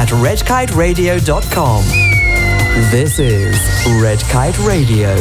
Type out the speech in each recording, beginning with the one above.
at redkiteradio.com. This is Red Kite Radio.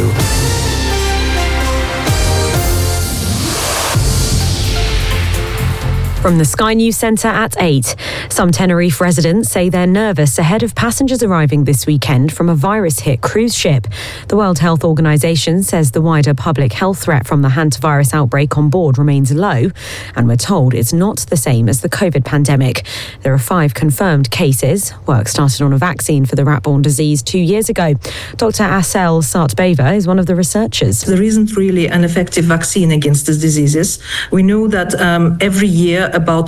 From the Sky News Centre at 8. Some Tenerife residents say they're nervous ahead of passengers arriving this weekend from a virus-hit cruise ship. The World Health Organization says the wider public health threat from the hantavirus outbreak on board remains low, and we're told it's not the same as the COVID pandemic. There are 5 confirmed cases. Work started on a vaccine for the rat-borne disease 2 years ago. Dr. Asel Sartbeva is one of the researchers. There isn't really an effective vaccine against these diseases. We know that every year about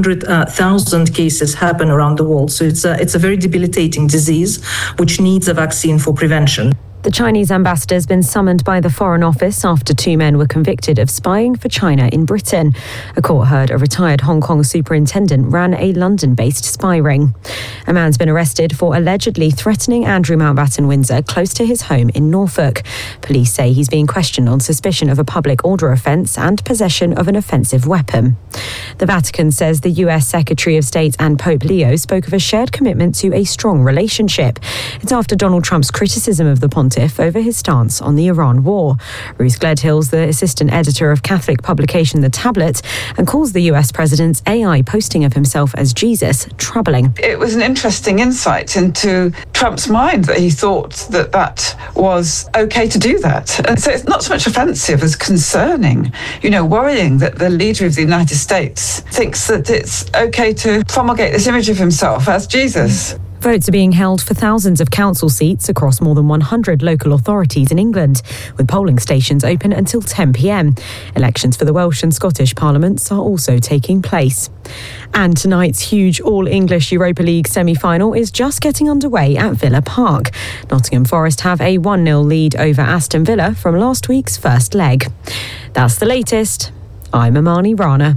200,000 cases happen around the world. So it's a very debilitating disease which needs a vaccine for prevention. The Chinese ambassador has been summoned by the Foreign Office after 2 men were convicted of spying for China in Britain. A court heard a retired Hong Kong superintendent ran a London-based spy ring. A man's been arrested for allegedly threatening Andrew Mountbatten Windsor close to his home in Norfolk. Police say he's being questioned on suspicion of a public order offence and possession of an offensive weapon. The Vatican says the US Secretary of State and Pope Leo spoke of a shared commitment to a strong relationship. It's after Donald Trump's criticism of the pontiff over his stance on the Iran war. Ruth Gledhill's the assistant editor of Catholic publication The Tablet and calls the US president's AI posting of himself as Jesus troubling. It was an interesting insight into Trump's mind that he thought that was okay to do that. And so it's not so much offensive as concerning, worrying that the leader of the United States thinks that it's okay to promulgate this image of himself as Jesus. Votes are being held for thousands of council seats across more than 100 local authorities in England, with polling stations open until 10 p.m. Elections for the Welsh and Scottish parliaments are also taking place. And tonight's huge All-English Europa League semi-final is just getting underway at Villa Park. Nottingham Forest have a 1-0 lead over Aston Villa from last week's first leg. That's the latest. I'm Amani Rana.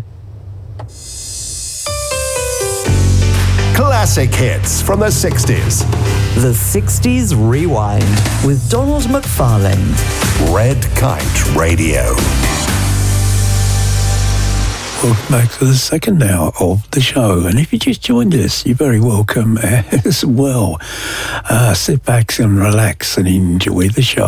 Classic hits from the 60s. The 60s Rewind with Donald McFarlane. Red Kite Radio. Welcome back to the second hour of the show. And if you just joined us, you're very welcome as well. Sit back and relax and enjoy the show.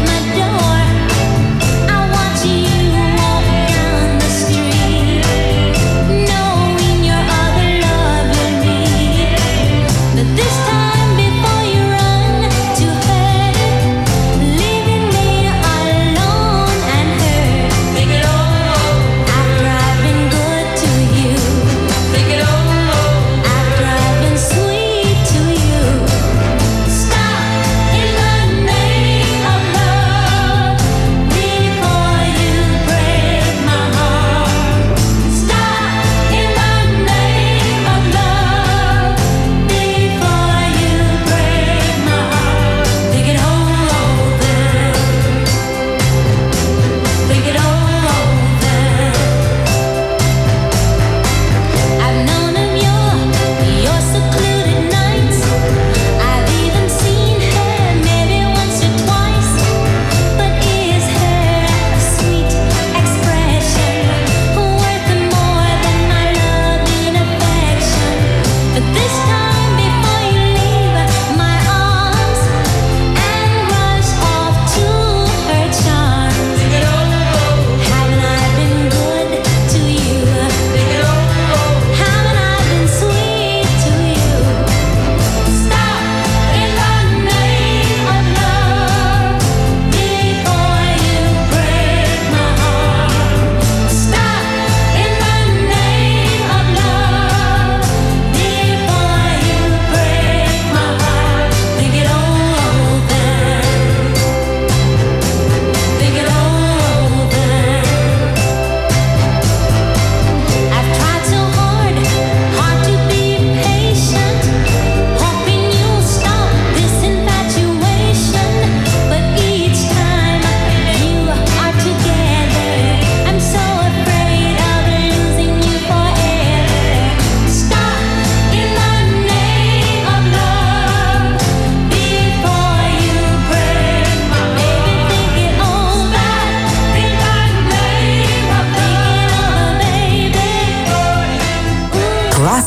I watch you walk down the street.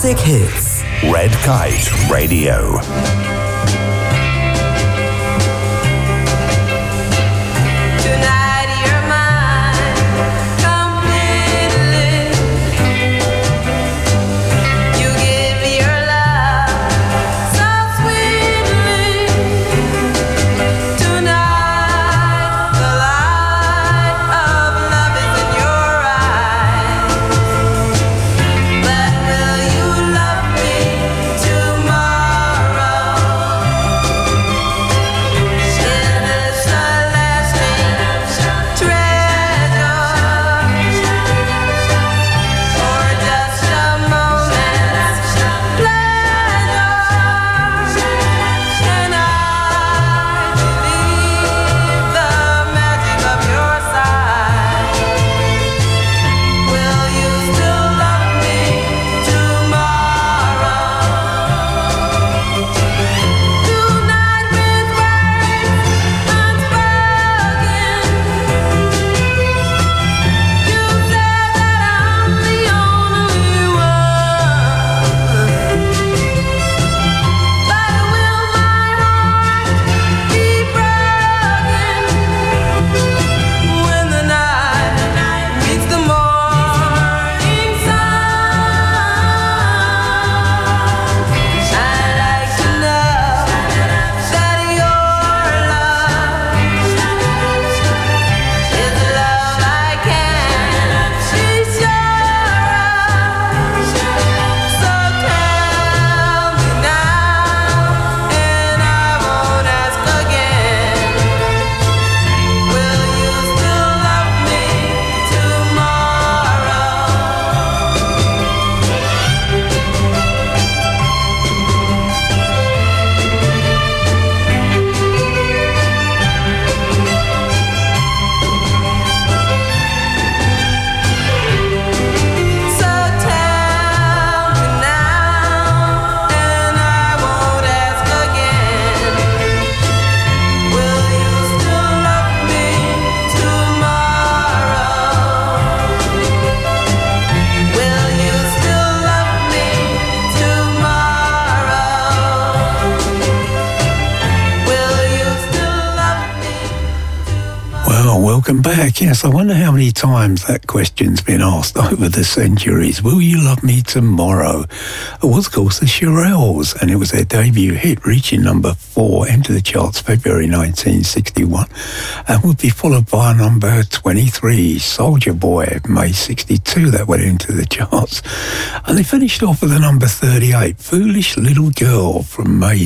classic hits. Red Kite Radio. Welcome back. Yes, I wonder how many times that question's been asked over the centuries. Will you love me tomorrow? It was, of course, the Shirelles, and it was their debut hit, reaching number 4, entered the charts February 1961, and would be followed by number 23, Soldier Boy, May 62. That went into the charts. And they finished off with a number 38, Foolish Little Girl, from May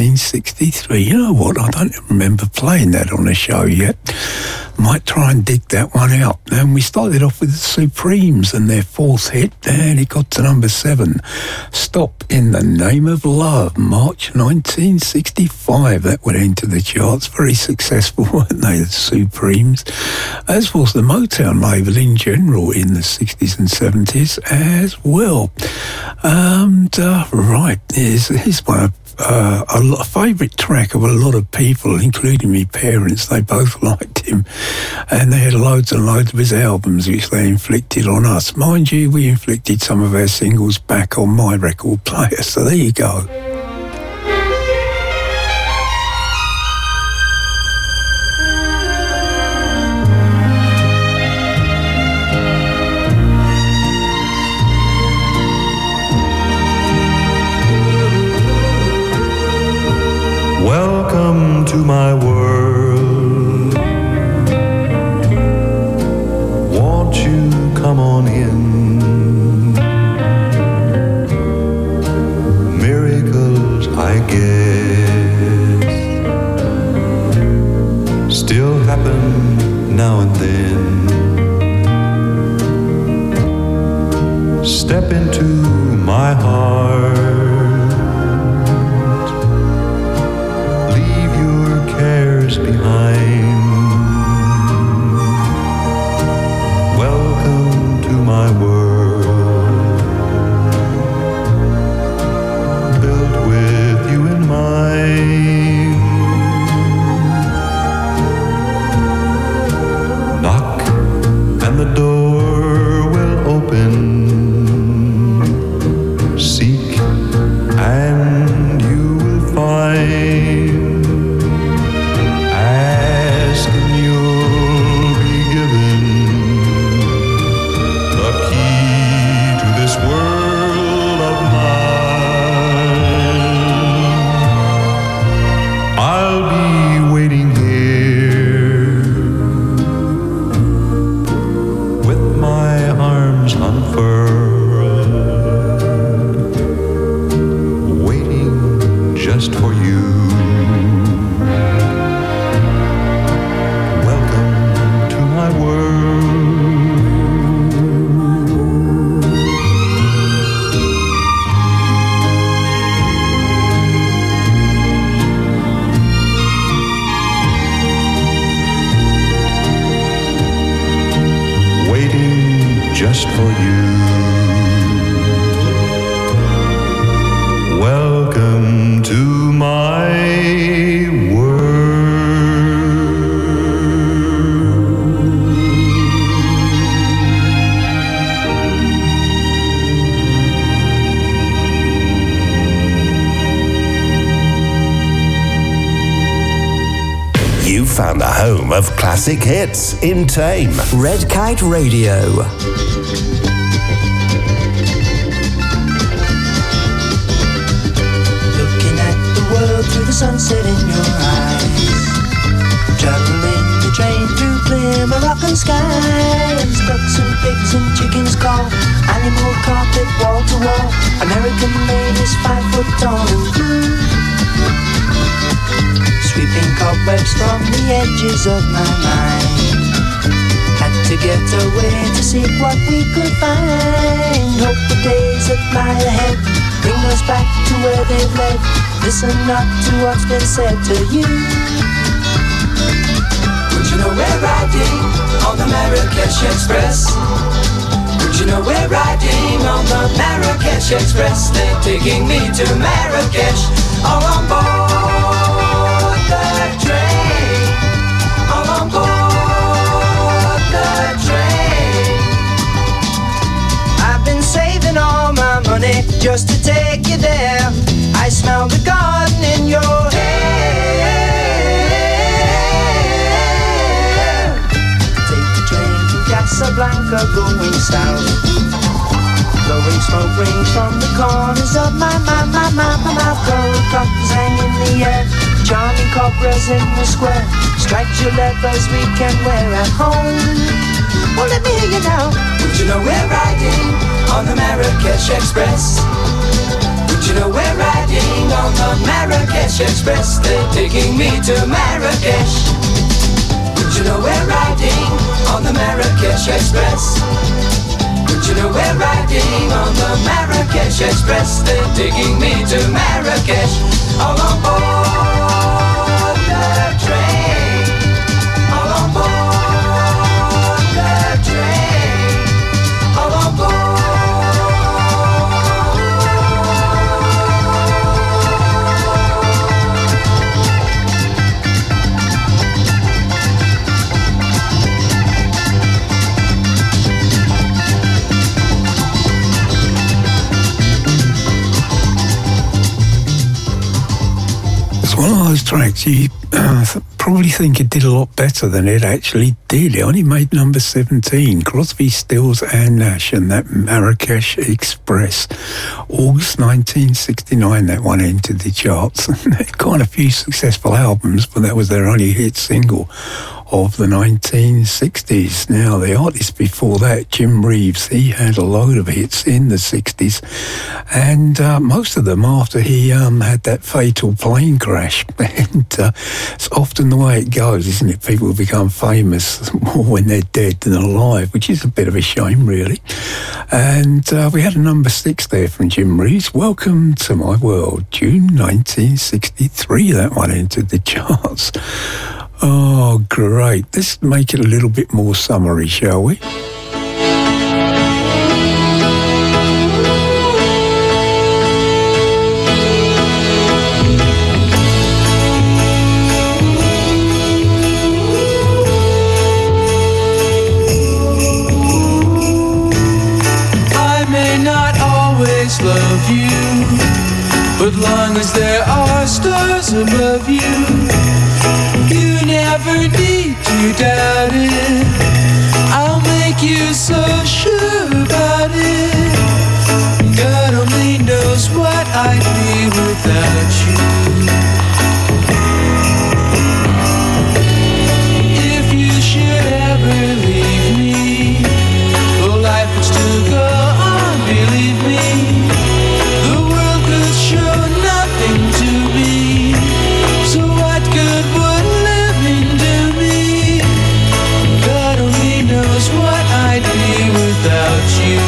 1963. You know what? I don't remember playing that on the show yet. Might try and dig that one out. And we started off with the Supremes and their fourth hit, and it got to number 7, Stop in the Name of Love, March 1965. That went into the charts. Very successful, weren't they, the Supremes? As was the Motown label in general in the 60s and 70s as well. Right, here's my a favourite track of a lot of people, including my parents. They both liked him, and they had loads and loads of his albums which they inflicted on us. Mind you, we inflicted some of our singles back on my record player, so there you go. Welcome to my world. Won't you come on in? Miracles, I guess, still happen now and then. Step into my heart. Behind. Welcome to my world, built with you in mind. Knock and the door will open. See just for you. Welcome to my world. You found the home of classic hits in Tame. Red Kite Radio. Looking at the world through the sunset in your eyes. Traveling the train through clear Moroccan skies. Ducks and pigs and chickens call. Animal carpet wall to wall. American ladies 5 foot tall and blue. Sweeping cobwebs from the edges of my mind. Had to get away to see what we could find. Hope the days that lie ahead bring us back to where they've led. Listen not to what's been said to you. Would you know we're riding on the Marrakesh Express? Would you know we're riding on the Marrakesh Express? They're taking me to Marrakesh, all on board the train, all on board the train. I've been saving all my money just to take you there. I smell the garden in your hair. Take the train from Casablanca going south. Blowing smoke rings from the corners of my mouth. Gold coppers hang in the air. Charming cobras in the square. Striped leathers we can wear at home. Well, let me hear you now. Would you know we're riding on the Marrakesh Express? Would you know we're riding on the Marrakesh Express? They're taking me to Marrakesh. Would you know we're riding on the Marrakesh Express? Would you know we're riding on the Marrakesh Express? They're taking me to Marrakesh, all on board the train, all on board the train, all on board. One of those tracks you probably think it did a lot better than it actually did. It only made number 17, Crosby, Stills and Nash and that Marrakesh Express. August 1969 that one entered the charts. Quite a few successful albums, but that was their only hit single of the 1960s. Now, the artist before that, Jim Reeves, he had a load of hits in the 60s, and most of them after he had that fatal plane crash. And it's often the way it goes, isn't it? People become famous more when they're dead than alive, which is a bit of a shame, really. And we had a number 6 there from Jim Reeves, Welcome to My World, June 1963. That one entered the charts. Oh, great. Let's make it a little bit more summery, shall we? I may not always love you, but long as there are stars above you, you never need to doubt it. I'll make you so sure about it. God only knows what I'd be without you. If you should ever leave me, well, life would still go on, believe me. The world could show nothing to me. So what good would living do me? God only knows what I'd be without you.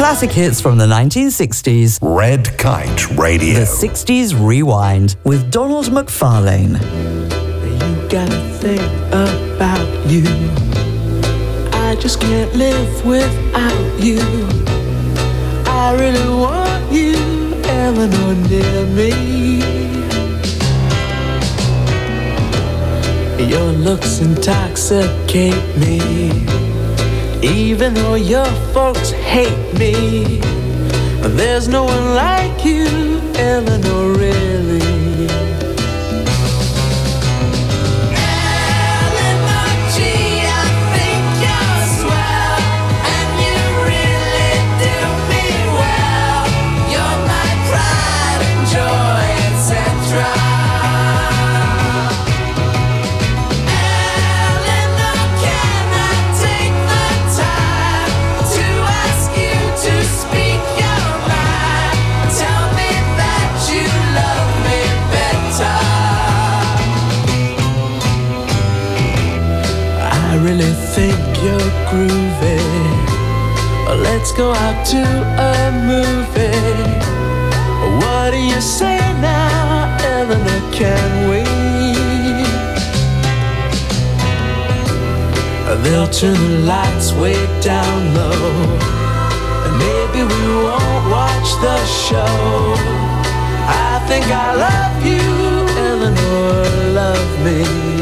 Classic hits from the 1960s. Red Kite Radio. The 60s Rewind with Donald McFarlane. You gotta think about you. I just can't live without you. I really want you, Eleanor, near me. Your looks intoxicate me. Even though your folks hate me, there's no one like you, Eleanor, really. Groovy. Let's go out to a movie. What do you say now, Eleanor? Can we? They'll turn the lights way down low, and maybe we won't watch the show. I think I love you, Eleanor, love me.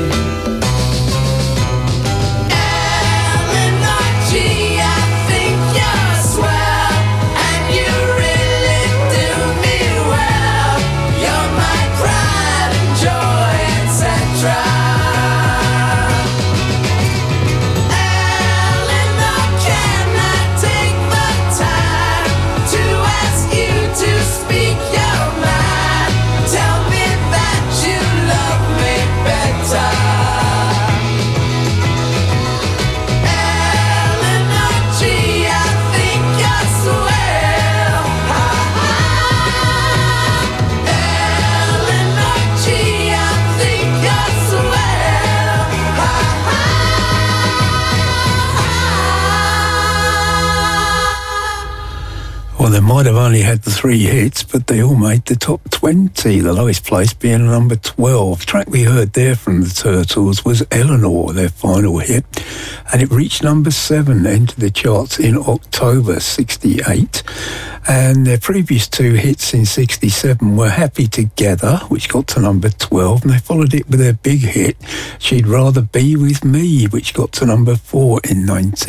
Well, they might have only had the 3 hits, but they all made the top 20, the lowest place being number 12. The track we heard there from the Turtles was Eleanor, their final hit, and it reached number 7, entered the charts in October 68. And their previous 2 hits in 67 were Happy Together, which got to number 12, and they followed it with their big hit, She'd Rather Be With Me, which got to number 4 in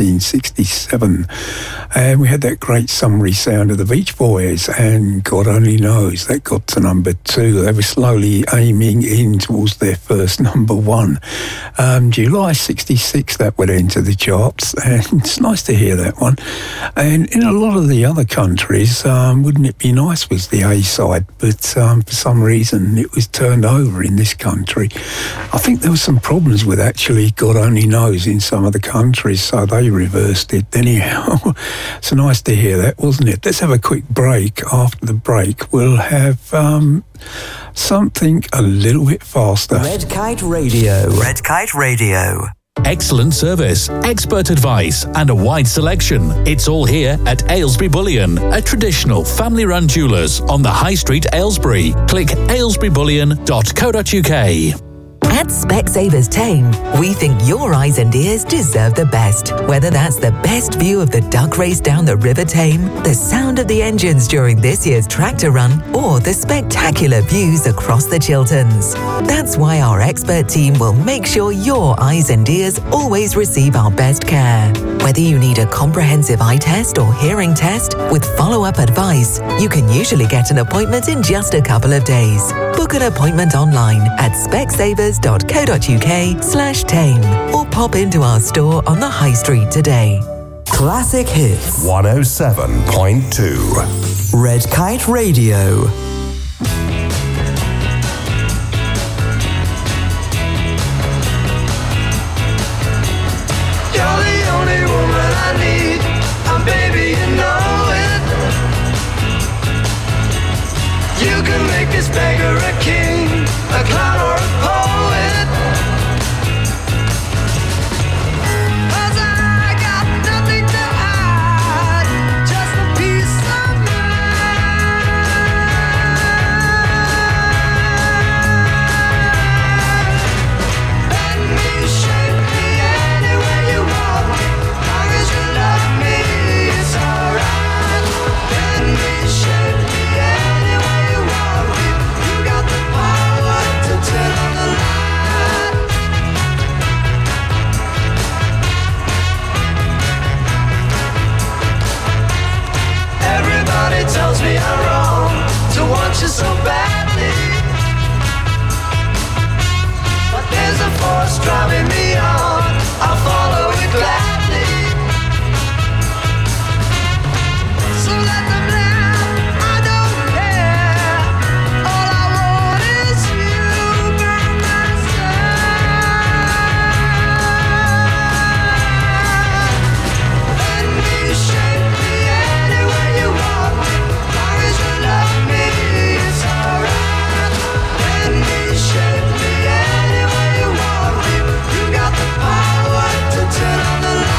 1967. And we had that great summary sound of the Beach Boys, and God Only Knows, that got to number 2. They were slowly aiming in towards their first number 1. July 66, that would enter the charts, and it's nice to hear that one. And in a lot of the other countries, Wouldn't It Be Nice was the A-side, but for some reason it was turned over in this country. I think there were some problems with actually God Only Knows in some of the countries, so they reversed it. Anyhow, it's nice to hear that, wasn't it? Let's have a quick break. After the break, we'll have something a little bit faster. Red Kite Radio. Red Kite Radio. Excellent service, expert advice, and a wide selection. It's all here at Aylesbury Bullion, a traditional family-run jewellers on the High Street, Aylesbury. Click aylesburybullion.co.uk. At Specsavers Tame, we think your eyes and ears deserve the best. Whether that's the best view of the duck race down the River Tame, the sound of the engines during this year's tractor run, or the spectacular views across the Chilterns. That's why our expert team will make sure your eyes and ears always receive our best care. Whether you need a comprehensive eye test or hearing test with follow-up advice, you can usually get an appointment in just a couple of days. Book an appointment online at specsavers.co.uk/tame or pop into our store on the High Street today. Classic Hits 107.2 Red Kite Radio. You're the only woman I need, and baby, you know it. You can make this beggar a king, a clown or a poet. 'Cause I got nothing to hide, just a piece force driving me on, I'll follow it gladly. So let them laugh, I don't care. All I want is you by my side. Let me shape me any way you want me, long as you love me, it's alright. Let me shape me any way you want me, you got the power to turn on the light.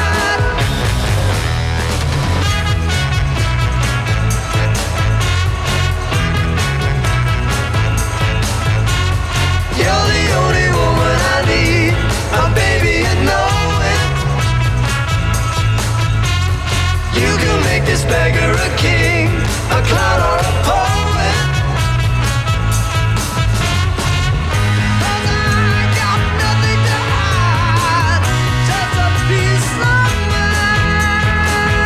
You're the only woman I need, my baby, you know it. You can make this beggar a king, a clown or a poet. 'Cause I got nothing to hide, just a peace of mind.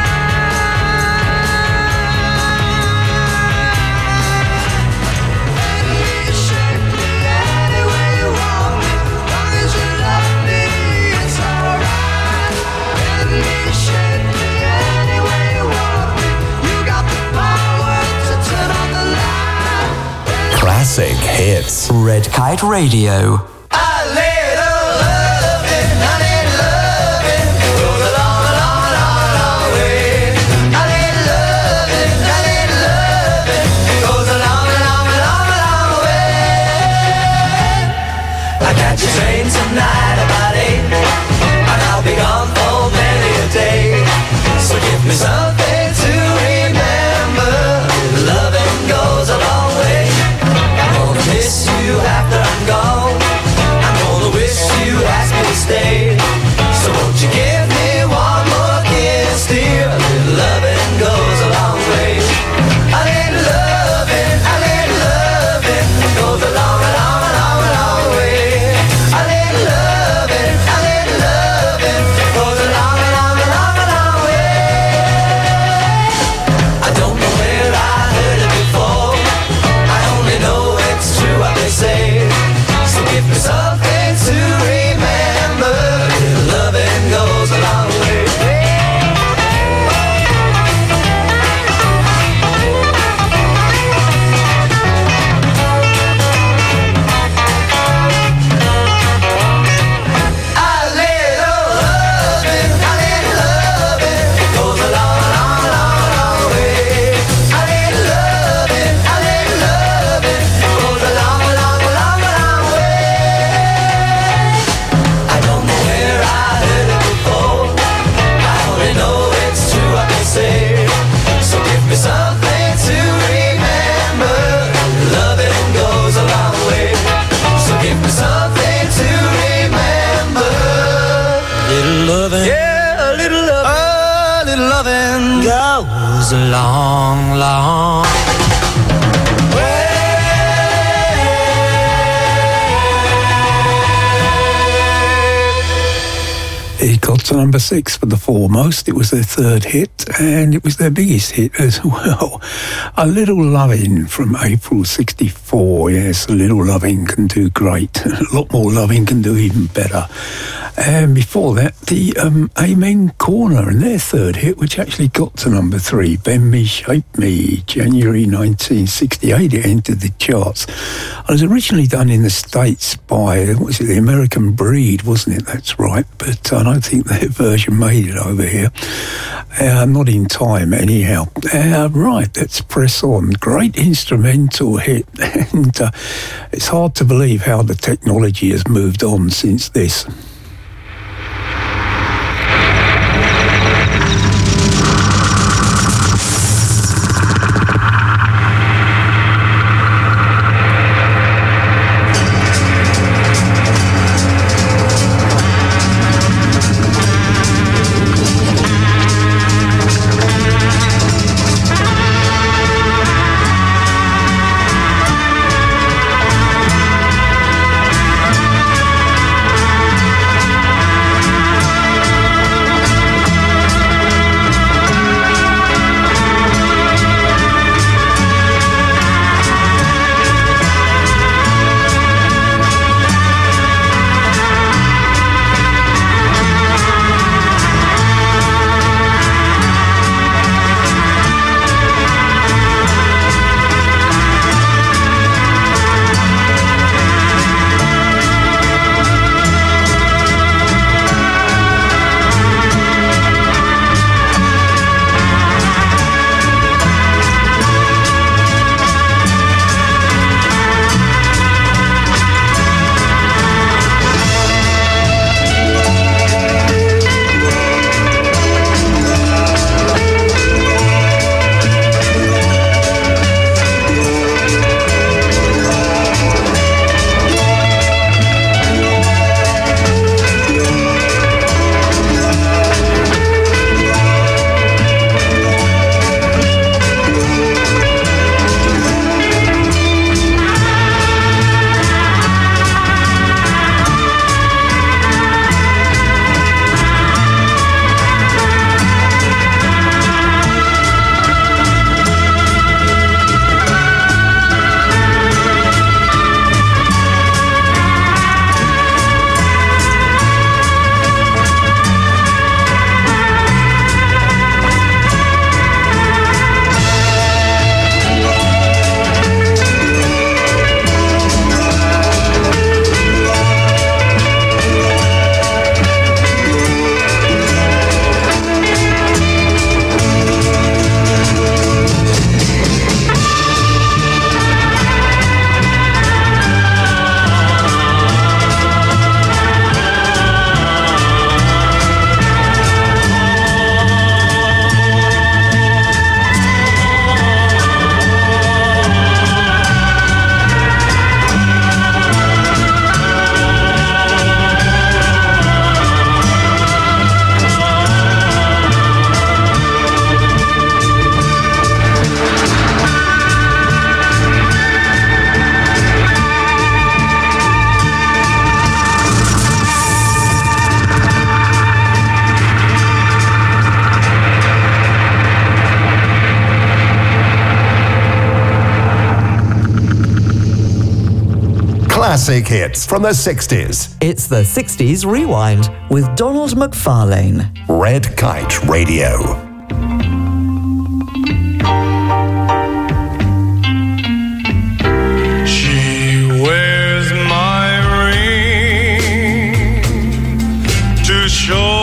Let me shape me any way you want me, long as you love me, it's alright. Let me shape me any way you want me, you got the power to turn on the light. Classic hits. Red Kite Radio. A little loving, honey, loving goes a long, long, long, long way. A little loving, honey, loving goes a long, long, long, long way. I catch a train tonight about 8, and I'll be gone for many a day. So give me something to remember. Loving goes a long way. I'm gonna miss you after I'm gone. I'm gonna wish you asked me to stay. So won't you give me one more kiss, dear? A little loving goes a long way. A little loving goes a long, long, long, long way. A little loving goes a long, long, long, long way. I don't know where I heard it before, I only know it's true what they say. So give me something to remember. Little loving goes a long way. A little loving goes a long, long, long, long way. A little loving goes a long, long, long, long way. I don't know where I heard it before, I only know it's true what they say. So give me something to remember. Loving goes a long way. So give me something to remember. Little loving, yeah, a little loving goes a long, long way. It got to number 6 for the Foremost. It was their third hit, and it was their biggest hit as well. A Little Loving from April '64. Yes, A Little Loving can do great. A lot more loving can do even better. And before that, the Amen Corner and their third hit, which actually got to number 3, Bend Me, Shape Me, January 1968. It entered the charts. It was originally done in the States by, what was it, the American Breed, wasn't it? That's right. But I don't think their version made it over here. Not in time, anyhow. Right, let's press on. Great instrumental hit. And it's hard to believe how the technology has moved on since this. classic hits from the 60s. It's the 60s Rewind with Donald McFarlane. Red Kite Radio. She wears my ring to show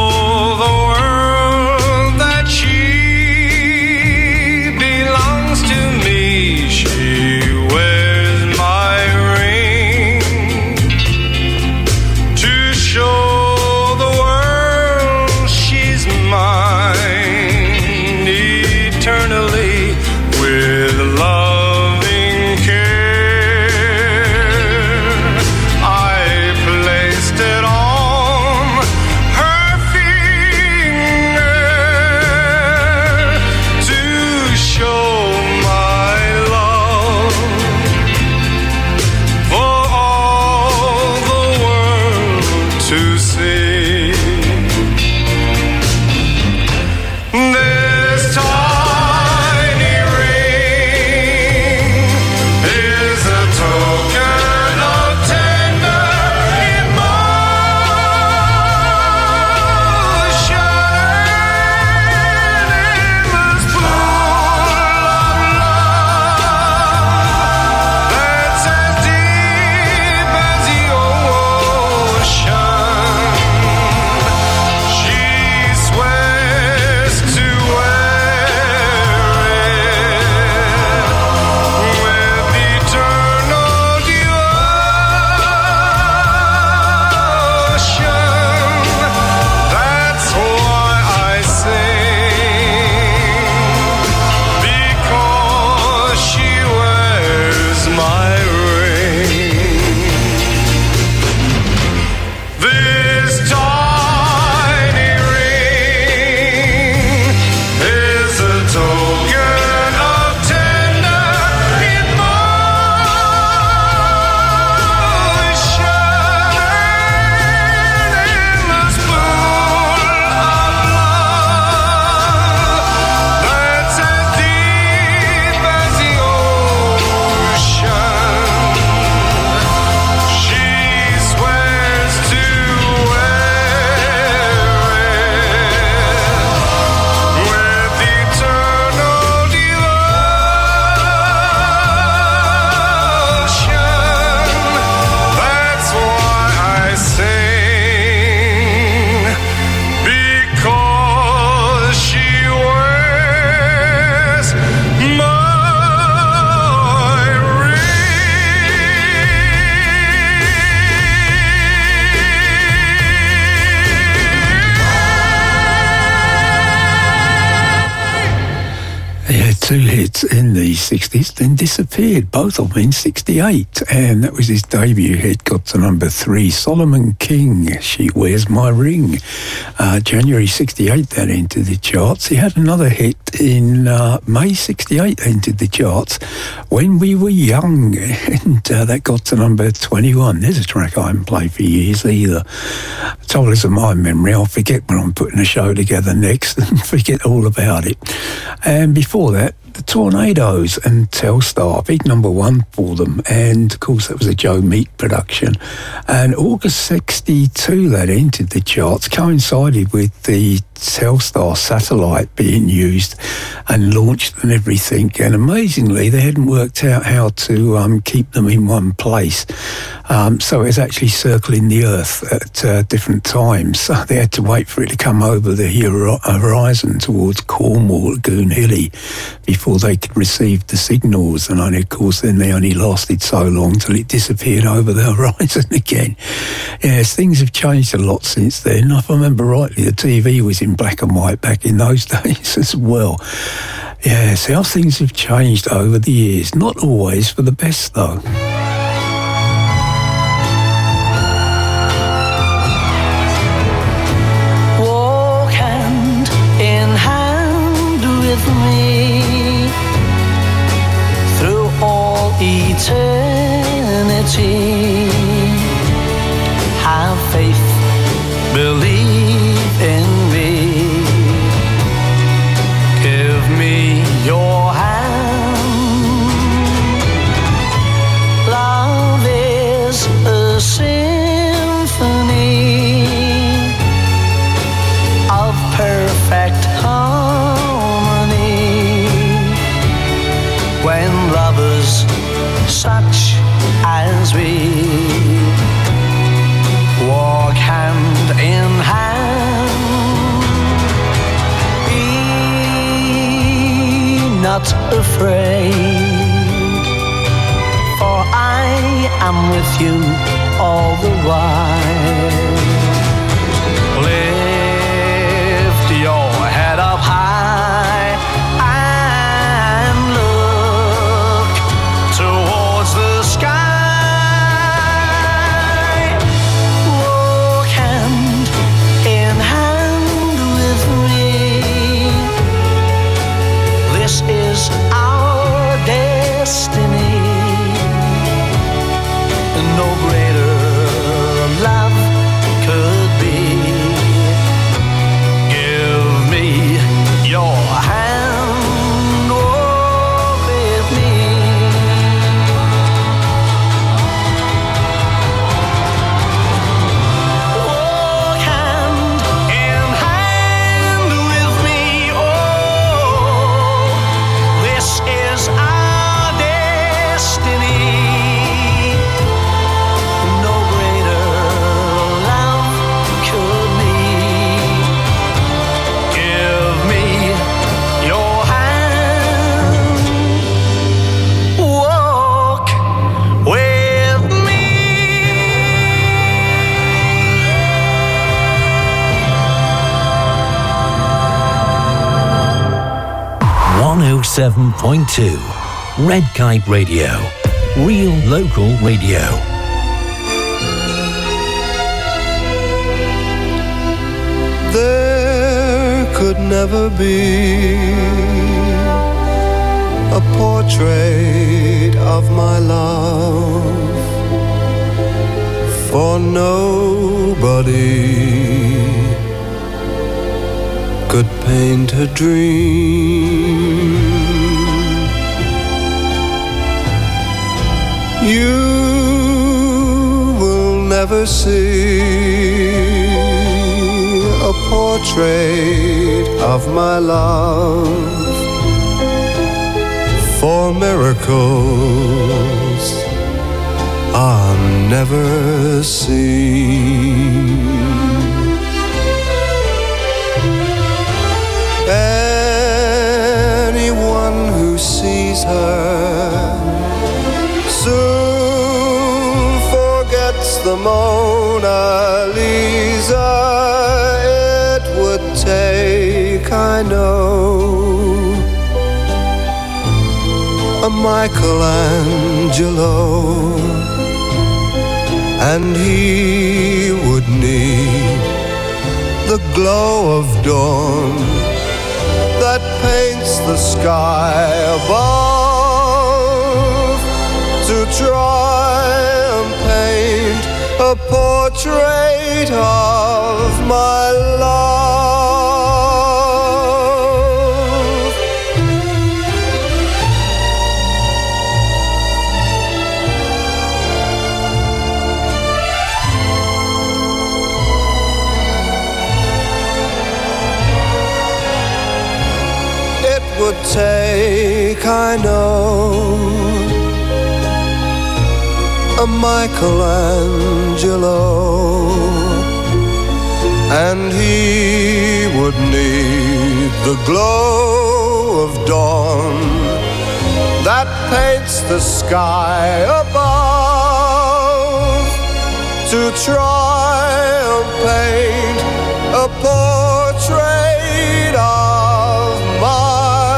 two hits in the 60s, then disappeared, both of them in 68. And that was his debut hit, got to number 3, Solomon King, She Wears My Ring. January 68, that entered the charts. He had another hit in May 68, entered the charts, When We Were Young, and that got to number 21. There's a track I haven't played for years either. Troubles of my memory, I'll forget when I'm putting a show together next and forget all about it. And before that, the Tornadoes and Telstar, big number 1 for them, and of course that was a Joe Meek production. And August 62 that entered the charts, coincided with the Telstar satellite being used and launched and everything, and amazingly they hadn't worked out how to keep them in one place, so it was actually circling the earth at different times, so they had to wait for it to come over the horizon towards Cornwall, Goon Hilly, before they could receive the signals. And only, of course, then they only lasted so long till it disappeared over the horizon again. Yes, things have changed a lot since then. If I remember rightly, the TV was in black and white back in those days as well. Yes, how things have changed over the years. Not always for the best, though. Walk hand in hand with me through all eternity. Have faith, believe in me. Give me your hand. Love is not afraid, for I am with you all the while. Lift your head up high and look towards the sky. Walk hand in hand with me. This is our destiny. No greater love could be. Give me your hand, walk with me. Walk hand in hand with me. Oh, this is our destiny. No greater love could be. Give me your hand, walk with me. 107.2 Red Kite Radio. Real local radio. There could never be a portrait of my love, for nobody could paint a dream. You will never see a portrait of my love, for miracles are never seen. Anyone who sees her soon forgets the Mona Lisa. It would take, I know, a Michelangelo, and he would need the glow of dawn that paints the sky above, to try and paint a portrait of my love. It would take, I know, a Michelangelo, and he would need the glow of dawn that paints the sky above, to try and paint a portrait of my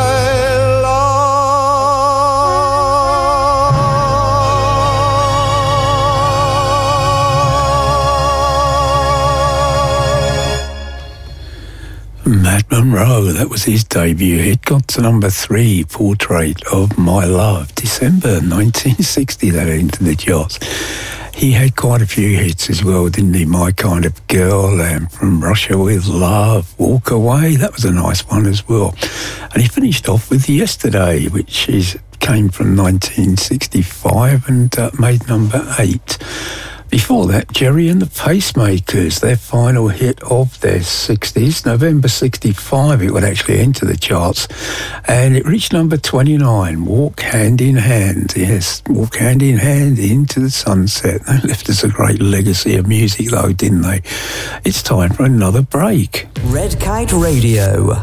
Matt Monro, that was his debut hit, got to number 3, Portrait of My Love. December 1960, that entered the charts. He had quite a few hits as well, didn't he? My Kind of Girl, and From Russia with Love, Walk Away, that was a nice one as well. And he finished off with Yesterday, which came from 1965 and made number 8. Before that, Jerry and the Pacemakers, their final hit of their 60s, November 65, it would actually enter the charts, and it reached number 29, Walk Hand in Hand. Yes, Walk Hand in Hand into the sunset. They left us a great legacy of music though, didn't they? It's time for another break. Red Kite Radio.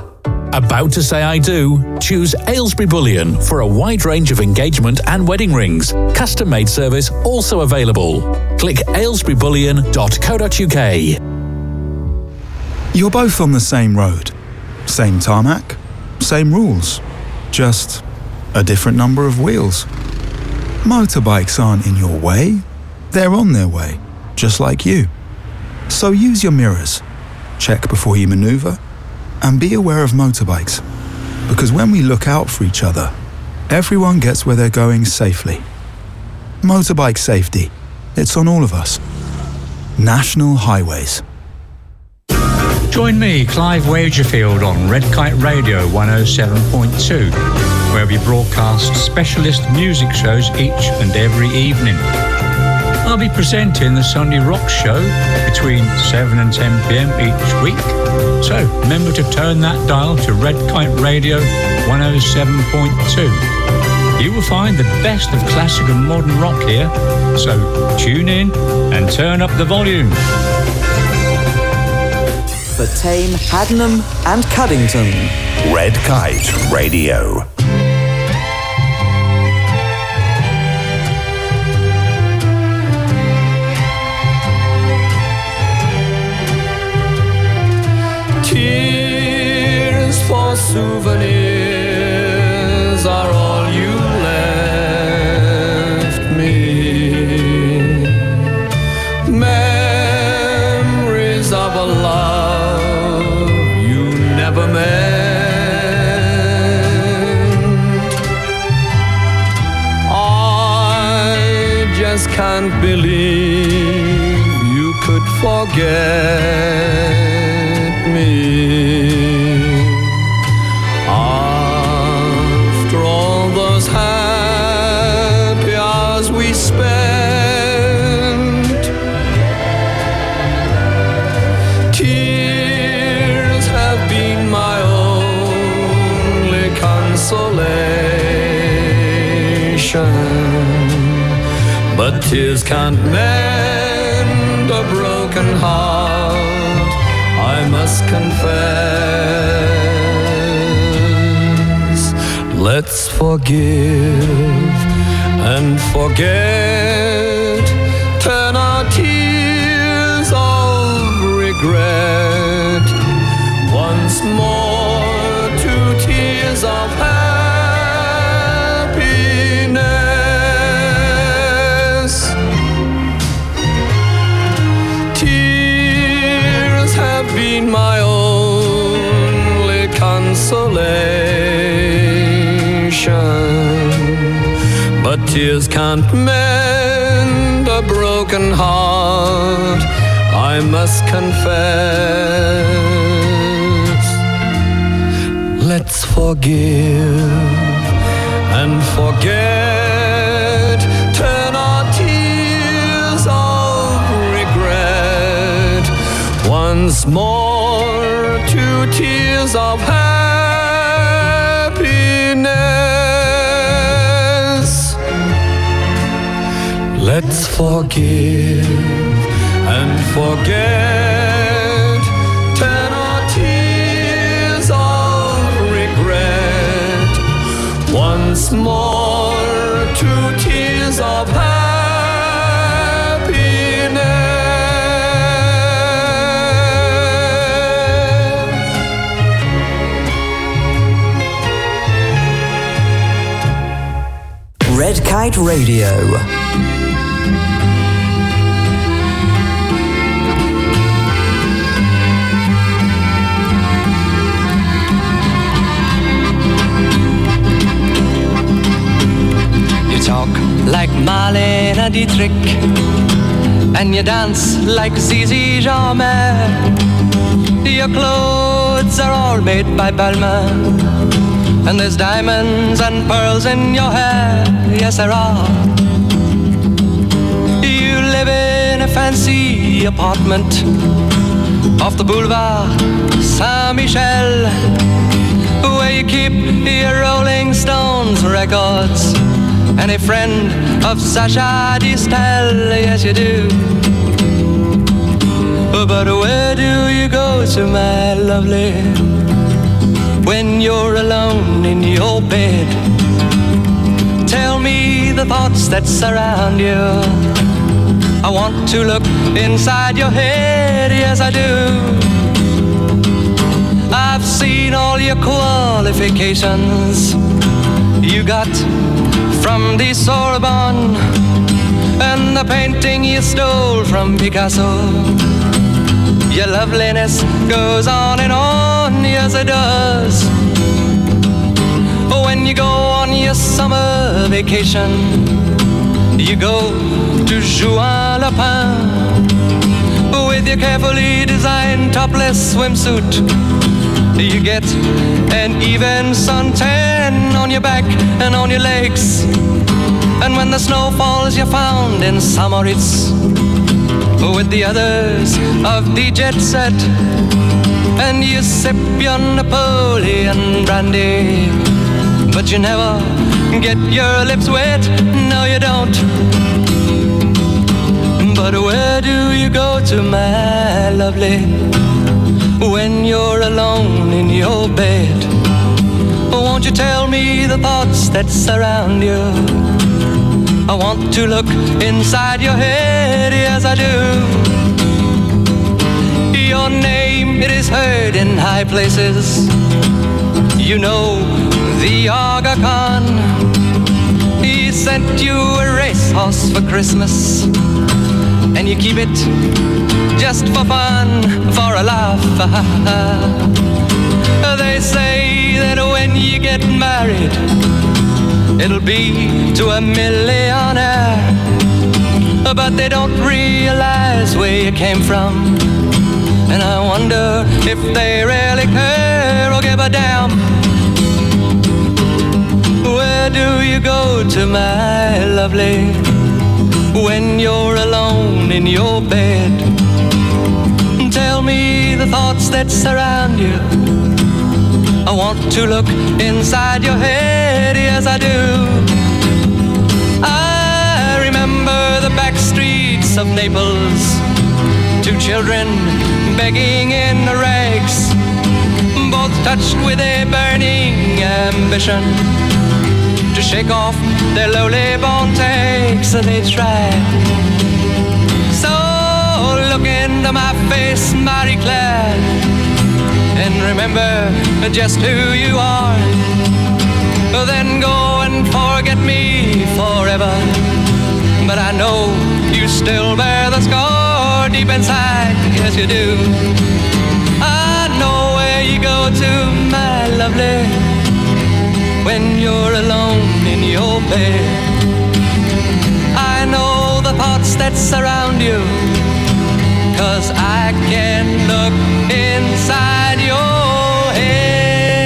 About to say I do? Choose Aylesbury Bullion for a wide range of engagement and wedding rings. Custom-made service also available. Click aylesburybullion.co.uk. You're both on the same road. Same tarmac, same rules. Just a different number of wheels. Motorbikes aren't in your way. They're on their way, just like you. So use your mirrors. Check before you maneuver. And be aware of motorbikes, because when we look out for each other, everyone gets where they're going safely. Motorbike safety, it's on all of us. National Highways. Join me, Clive Wagerfield, on Red Kite Radio 107.2, where we broadcast specialist music shows each and every evening. I'll be presenting the Sunday Rock Show between 7 and 10 p.m. each week. So remember to turn that dial to Red Kite Radio 107.2. You will find the best of classic and modern rock here. So tune in and turn up the volume. For Tame, Haddenham and Cuddington. Red Kite Radio. Tears for souvenirs are all you left me. Memories of a love you never meant. I just can't believe you could forget me. After all those happy hours we spent, tears have been my only consolation. But tears can't mend a broken heart, I must confess. Let's forgive and forget. Turn our tears of regret once more to tears of happiness. Tears have been my only consolation, but tears can't mend a broken heart, I must confess. Let's forgive and forget. Turn our tears of regret once more to tears of happiness. Let's forgive and forget. Turn our tears of regret once more to tears of happiness. Red Kite Radio. Talk like Marlene Dietrich, and you dance like Zizi Jeanmaire. Your clothes are all made by Balmain, and there's diamonds and pearls in your hair. Yes, there are. You live in a fancy apartment off the boulevard Saint-Michel, where you keep your Rolling Stones records and a friend of Sacha Distel. Yes, you do. But where do you go to, my lovely, when when you're alone in your bed. Tell me the thoughts that surround you. I want to look inside your head, yes I do. I've seen all your qualifications you got from the Sorbonne, and the painting you stole from Picasso. Your loveliness goes on and on, yes it does. When you go on your summer vacation, you go to Juan-le-Pin with your carefully designed topless swimsuit. You get an even suntan on your back and on your legs. And when the snow falls, you're found in Samoritz with the others of the jet set. And you sip your Napoleon brandy, but you never get your lips wet, no you don't. But where do you go to, my lovely, when you're alone in your bed? Won't you tell me the thoughts that surround you? I want to look inside your head, yes I do. Your name, it is heard in high places. You know the Aga Khan, he sent you a racehorse for Christmas, and you keep it just for fun, for a laugh. They say that when you get married, it'll be to a millionaire, but they don't realize where you came from. And I wonder if they really care or give a damn. Where do you go to, my lovely, when you're alone in your bed? Tell me the thoughts that surround you. I want to look inside your head, yes I do. I remember the back streets of Naples, two children begging in rags, both touched with a burning ambition to shake off their lowly born takes. They tried. So look into my face, Marie-Claire, and remember just who you are. Then go and forget me forever. But I know you still bear the scar deep inside, yes you do. I know where you go to, my lovely, when you're alone in your bed. I know the thoughts that surround you, 'cause I can look inside your head.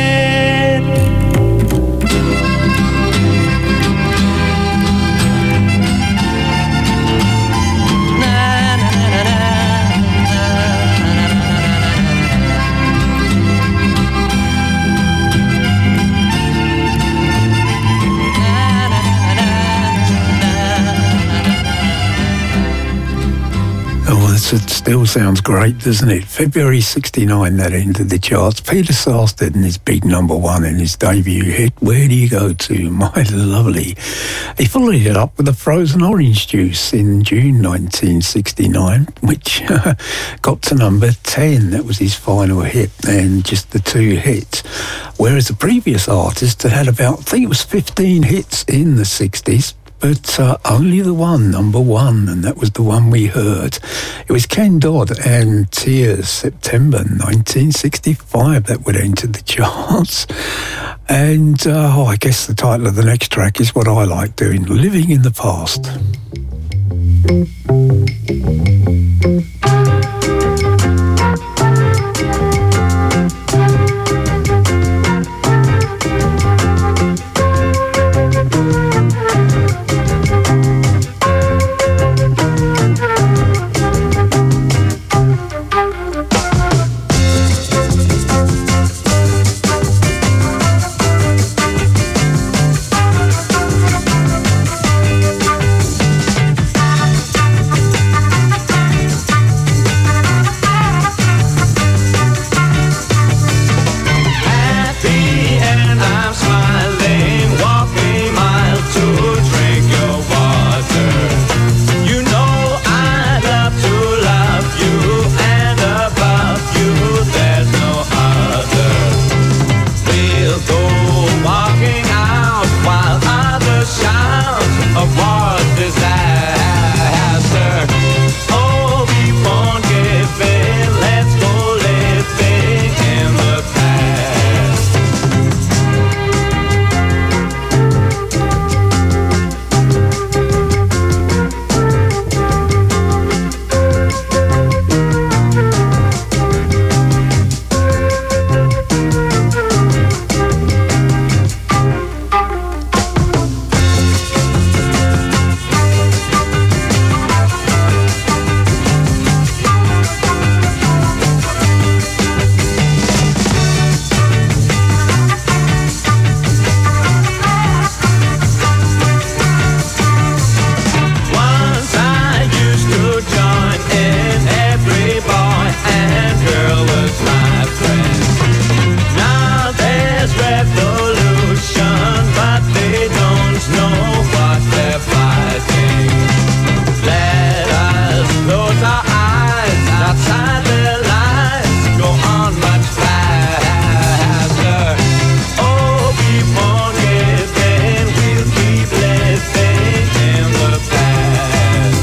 It still sounds great, doesn't it? February 69, that entered the charts. Peter Sarsted and his big number one in his debut hit, Where Do You Go To, My Lovely. He followed it up with a Frozen Orange Juice in June 1969, which got to number 10. That was his final hit, and just the two hits. Whereas the previous artist had about, I think it was 15 hits in the 60s, but only the one, number one, and that was the one we heard. It was Ken Dodd and Tears, September 1965, that would enter the charts. And I guess the title of the next track is what I like doing, Living in the Past. I'm smiling, walking mile to drink your water. You know I love to love you, and above you there's no other. We'll go walking out while others shout of war's disaster. Oh, keep on giving, let's go living in the past. Once I used to join in, every boy and girl was my friend. Now there's revolution, but they don't know what they're fighting. Let us close our eyes outside their lies, go on much faster. Oh, keep on giving, we'll keep living in the past.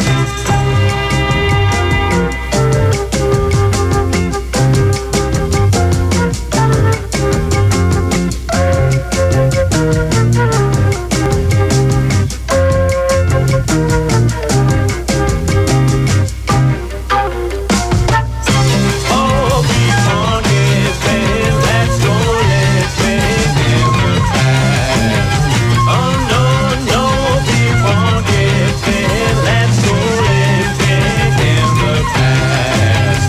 Oh, keep on giving, let's go living in the past. Oh, no, no, keep on giving, let's go living in the past.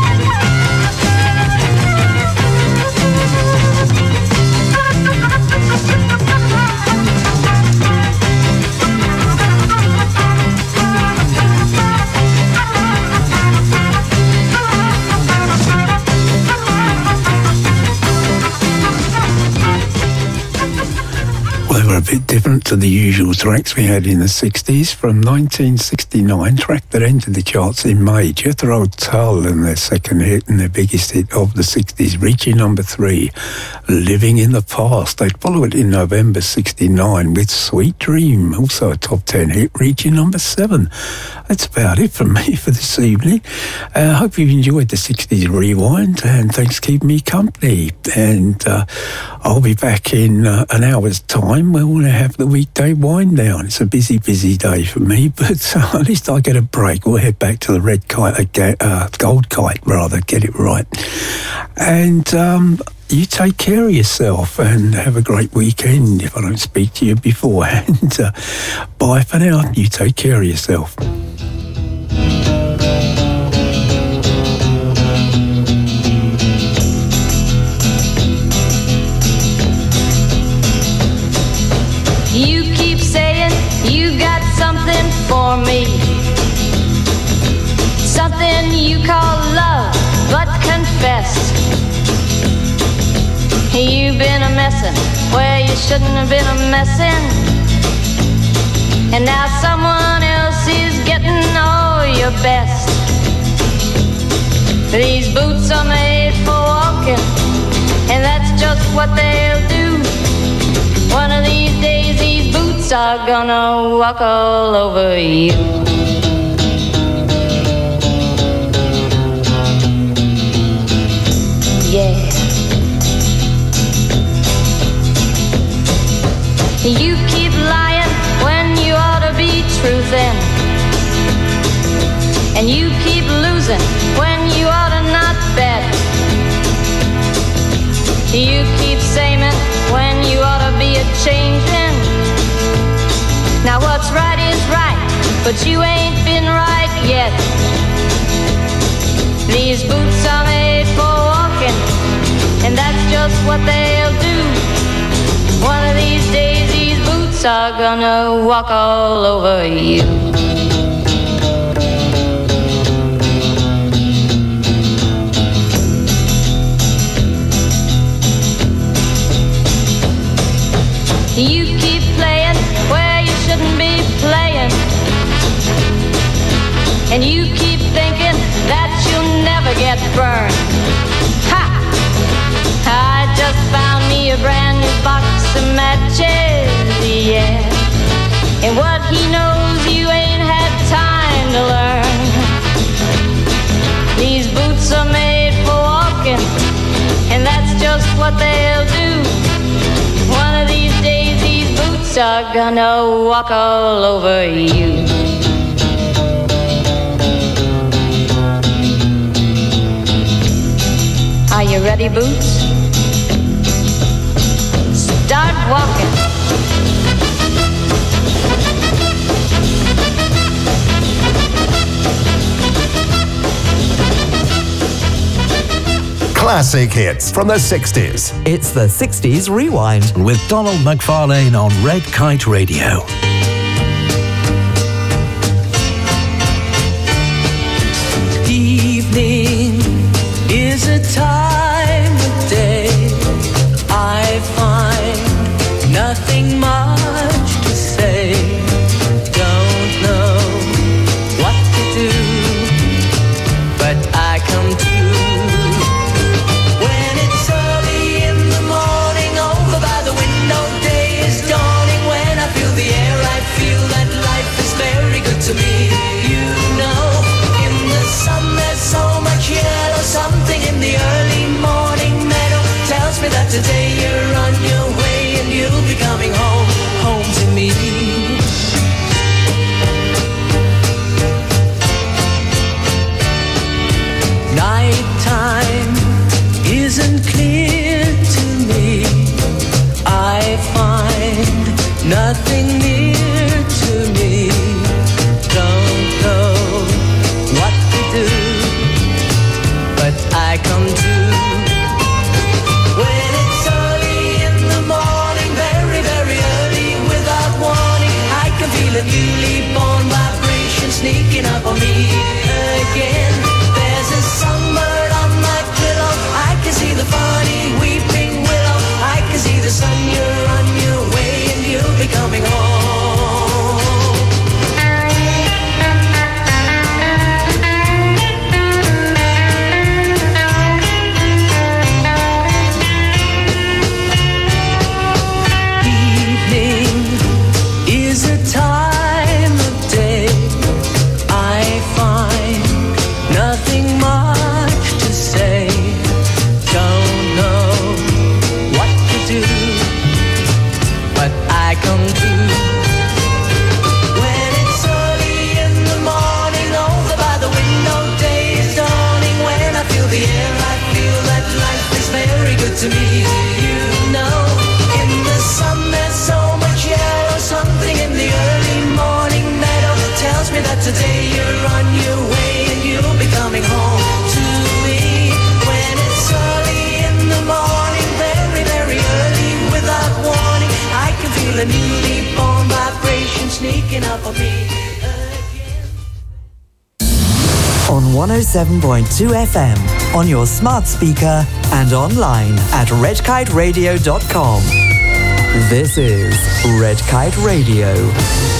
Well, they were a bit different to the usual tracks we had in the 60s. From 1969, track that entered the charts in May, Jethro Tull and their second hit and their biggest hit of the 60s, reaching number 3, Living in the Past. They'd follow it in November 69 with Sweet Dream, also a top 10 hit, reaching number 7. That's about it from me for this evening. I hope you've enjoyed the 60s Rewind, and thanks for keeping me company. And I'll be back in an hour's time. We're going to have the weekday wind down. It's a busy, busy day for me, but at least I get a break. We'll head back to the Red Kite, Gold Kite, rather, get it right. And you take care of yourself and have a great weekend if I don't speak to you beforehand. Bye for now. You take care of yourself. You keep saying you got something for me, something you call love, but confess you've been a messin' where you shouldn't have been a messin', and now someone else is getting all your best. These boots are made for walking, and that's just what they'll do. One of these days these boots are gonna walk all over you. Yeah. You keep lying when you ought to be truthin', and you keep losing when you ought to not bet. You keep saying when you ought to be a-changin'. Now what's right is right, but you ain't been right yet. These boots are made for walking, and that's just what they'll do. One of these days these boots are gonna walk all over you. You keep playing where you shouldn't be playing. And you keep thinking that you'll never get burned. Ha! I just found me a brand new box of matches, yeah. And what he knows you ain't had time to learn. These boots are made for walking, and that's just what they'll do. One of these days these boots are gonna walk all over you. Are you ready, Boots? Start walking. Classic hits from the 60s. It's the 60s Rewind with Donald McFarlane on Red Kite Radio. Evening is a time of day I find nothing much to say. Don't know what to do, but I come to when it's early in the morning. Over by the window, day is dawning. When I feel the air, I feel that life is very good to me. You know, in the sun there's so much yellow. Something in the early morning meadow tells me that today you're on your way and you'll be coming home, home to me. Nighttime isn't clear to me. I find nothing near to me. Don't know what to do, but I come to when it's early in the morning, very, very early, without warning. I can feel a newly born vibration sneaking up on me again. There's a songbird on my pillow. I can see the funny weeping willow. I can see the sun. You're on your way and you'll be coming home. Is a time of day I find nothing much to say. Don't know what to do, but I come to when it's early in the morning. Over by the window, day is dawning. When I feel the air, I feel that life is very good to me. You know, in the sun there's so much yellow. Something in the early morning meadow tells me that today you're on your way and you'll be coming home to me. When it's early in the morning, very, very early, without warning, I can feel a newly born vibration sneaking up on me. On 107.2 FM, on your smart speaker and online at redkiteradio.com. This is Red Kite Radio.